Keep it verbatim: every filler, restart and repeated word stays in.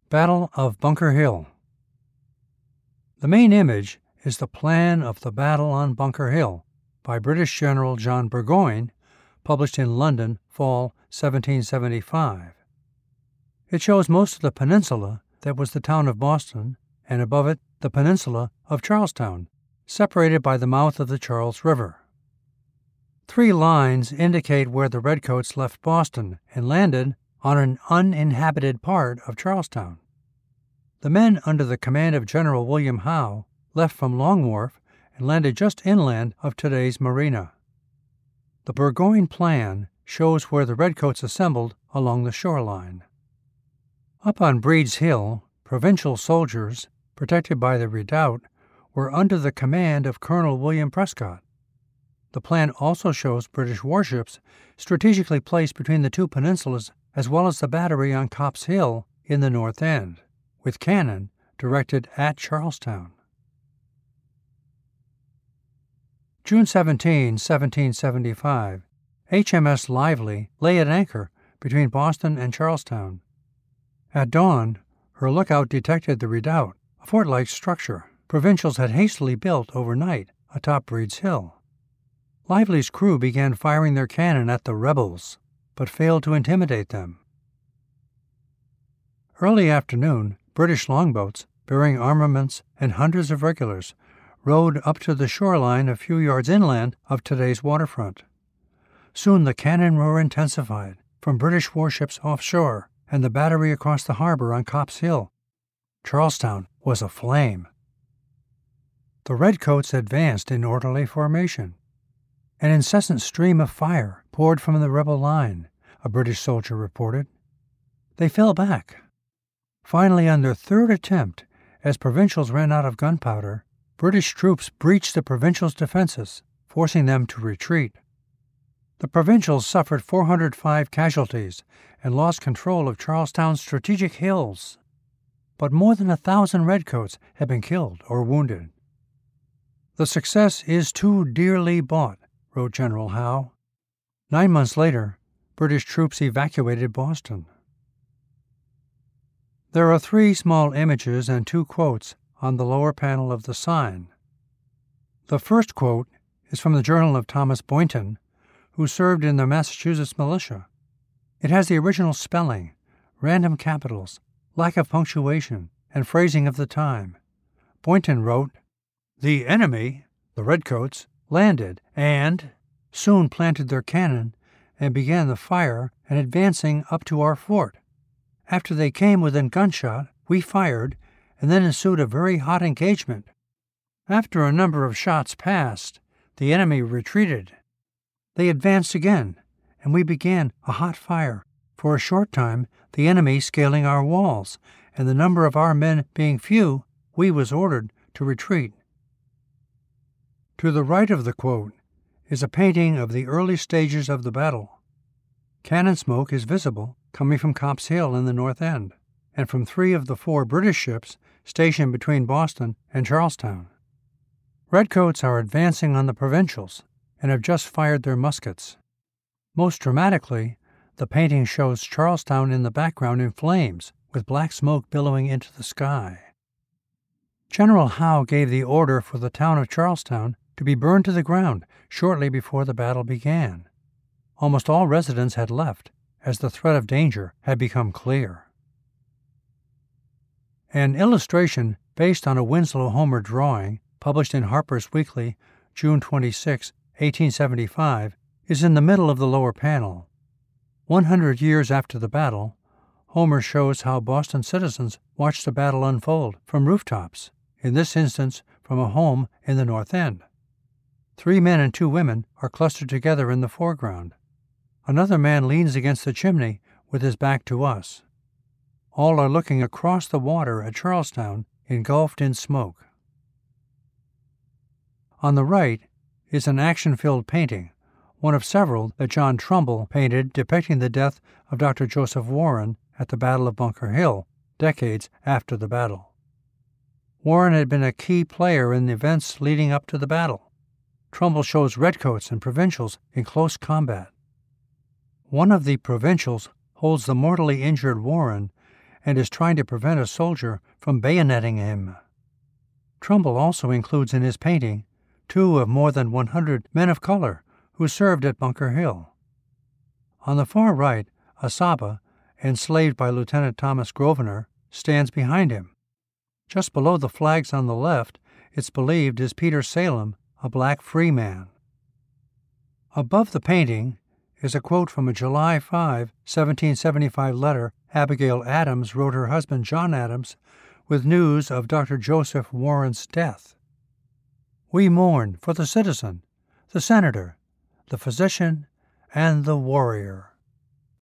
Battle of Bunker Hill. The main image is the plan of the battle on Bunker Hill by British General John Burgoyne, published in London, fall seventeen seventy-five. It shows most of the peninsula that was the town of Boston, and above it the peninsula of Charlestown, separated by the mouth of the Charles River. Three lines indicate where the Redcoats left Boston and landed on an uninhabited part of Charlestown. The men under the command of General William Howe left from Long Wharf and landed just inland of today's Marina. The Burgoyne plan shows where the Redcoats assembled along the shoreline. Up on Breed's Hill, provincial soldiers, protected by the redoubt, were under the command of Colonel William Prescott. The plan also shows British warships strategically placed between the two peninsulas, as well as the battery on Copp's Hill in the north end, with cannon directed at Charlestown. June seventeenth, seventeen seventy-five, H M S Lively lay at anchor between Boston and Charlestown. At dawn, her lookout detected the redoubt, a fort-like structure provincials had hastily built overnight atop Breed's Hill. Lively's crew began firing their cannon at the rebels, but failed to intimidate them. Early afternoon, British longboats, bearing armaments and hundreds of regulars, rowed up to the shoreline a few yards inland of today's waterfront. Soon the cannon roar intensified from British warships offshore and the battery across the harbor on Copp's Hill. Charlestown was aflame. The Redcoats advanced in orderly formation. An incessant stream of fire poured from the rebel line, a British soldier reported. They fell back. Finally, on their third attempt, as provincials ran out of gunpowder, British troops breached the provincials' defenses, forcing them to retreat. The provincials suffered four hundred five casualties and lost control of Charlestown's strategic hills. But more than a thousand Redcoats had been killed or wounded. "The success is too dearly bought," wrote General Howe. Nine months later, British troops evacuated Boston. There are three small images and two quotes on the lower panel of the sign. The first quote is from the journal of Thomas Boynton, who served in the Massachusetts militia. It has the original spelling, random capitals, lack of punctuation, and phrasing of the time. Boynton wrote, "The enemy, the Redcoats, landed and soon planted their cannon and began the fire and advancing up to our fort. After they came within gunshot, we fired, and then ensued a very hot engagement. After a number of shots passed, the enemy retreated. They advanced again, and we began a hot fire. For a short time, the enemy scaling our walls, and the number of our men being few, we was ordered to retreat." To the right of the quote is a painting of the early stages of the battle. Cannon smoke is visible coming from Copp's Hill in the north end, and from three of the four British ships stationed between Boston and Charlestown. Redcoats are advancing on the provincials and have just fired their muskets. Most dramatically, the painting shows Charlestown in the background in flames, with black smoke billowing into the sky. General Howe gave the order for the town of Charlestown to be burned to the ground shortly before the battle began. Almost all residents had left, as the threat of danger had become clear. An illustration based on a Winslow Homer drawing, published in Harper's Weekly, June twenty-sixth, eighteen seventy-five, is in the middle of the lower panel. One hundred years after the battle, Homer shows how Boston citizens watched the battle unfold from rooftops, in this instance from a home in the North End. Three men and two women are clustered together in the foreground. Another man leans against the chimney with his back to us. All are looking across the water at Charlestown, engulfed in smoke. On the right is an action-filled painting, one of several that John Trumbull painted depicting the death of Doctor Joseph Warren at the Battle of Bunker Hill, decades after the battle. Warren had been a key player in the events leading up to the battle. Trumbull shows Redcoats and provincials in close combat. One of the provincials holds the mortally injured Warren, and is trying to prevent a soldier from bayoneting him. Trumbull also includes in his painting two of more than one hundred men of color who served at Bunker Hill. On the far right, Asaba, enslaved by Lieutenant Thomas Grosvenor, stands behind him. Just below the flags on the left, it's believed is Peter Salem, a black free man. Above the painting is a quote from a July fifth, seventeen seventy-five letter Abigail Adams wrote her husband John Adams with news of Doctor Joseph Warren's death. "We mourn for the citizen, the senator, the physician, and the warrior."